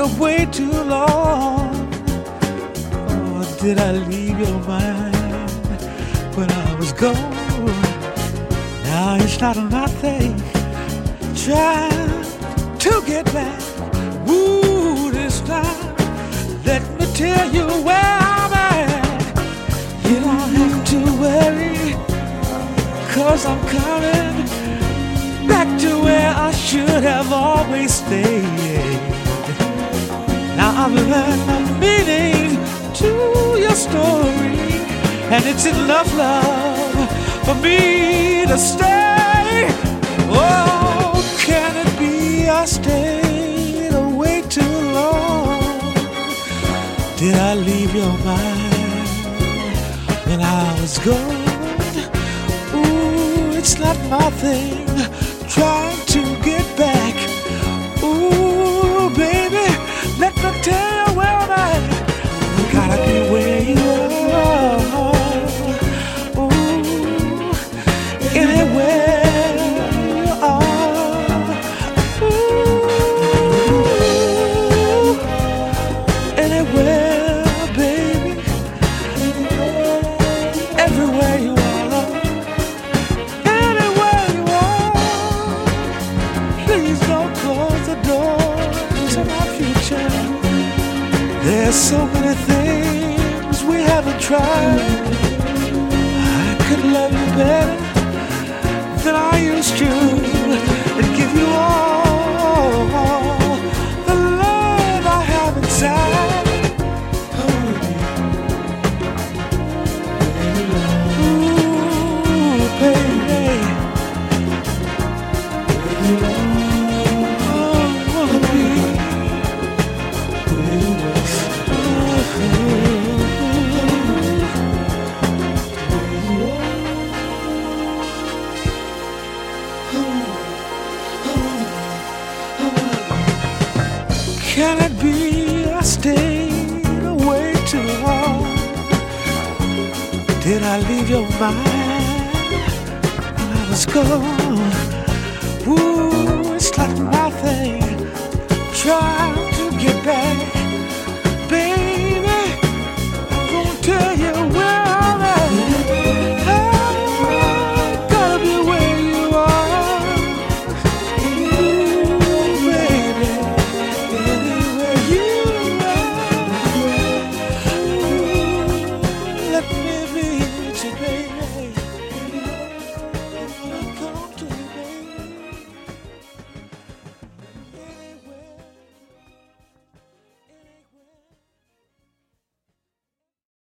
way too long. Or did I leave your mind when I was gone? Now it's not my thing trying to get back. Ooh, this time, let me tell you where I'm at. You don't have to worry, 'cause I'm coming back to where I should have always stayed. Now I've learned the meaning to your story, and it's enough love for me to stay. Oh, can it be I stayed away too long? Did I leave your mind when I was gone? Ooh, it's not my thing trying to get back. Ooh, baby, let me tell you where I'm at. You gotta be where you are. Ooh, anywhere you are. Ooh, anywhere, baby. Everywhere you are. Anywhere you are. Please don't close the door to my future. There's so many things we haven't tried. I could love you better than I used to, and give you all the love I have inside. Ooh, baby. Can it be I stayed away too long? Did I leave your mind when I was gone? Ooh, it's like nothing trying to get back.